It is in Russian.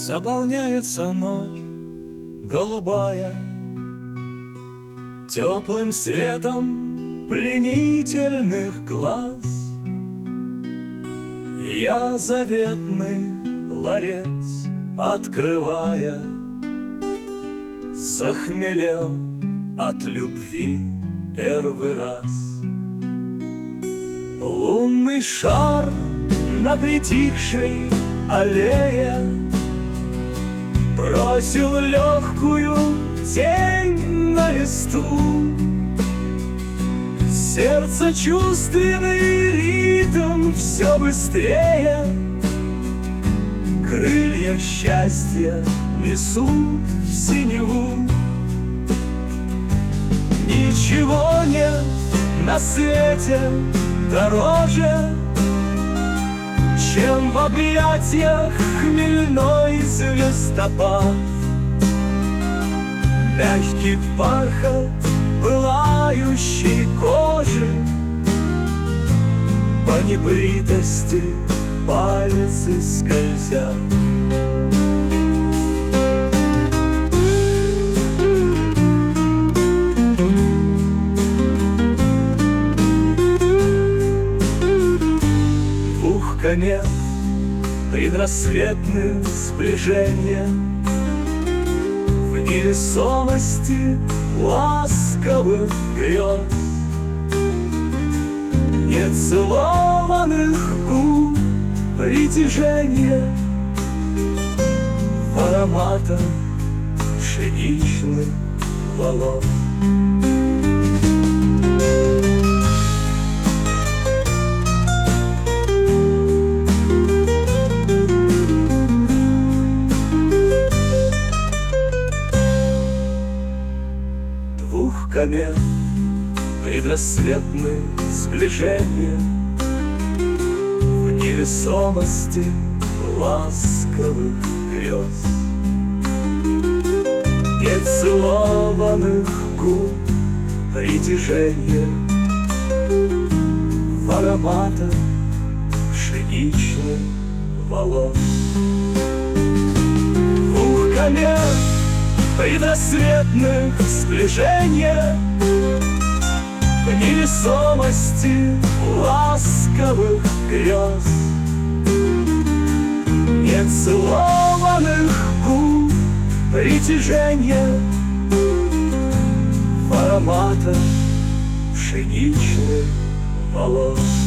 Заполняется ночь голубая теплым светом пленительных глаз. Я заветный ларец открывая, захмелел от любви первый раз. Лунный шар на притихшей аллее бросил легкую тень на листу. Сердце чувственный ритм все быстрее, крылья счастья несут в синеву. Ничего нет на свете дороже, чем в объятиях хмельной звездопад. Мягкий бархат пылающей кожи, по небритости пальцы скользят. Двух комет предрассветных сближения, в невесомости ласковых грез, нецелованных губ притяжения, в ароматах пшеничных волос. Двух комет предрассветные сближения, в невесомости ласковых грез, нецелованных губ притяжения, в ароматах пшеничных волос. Двух комет предрассветных сближения, в невесомости ласковых грез, нецелованных губ притяжения, в ароматах пшеничных волос.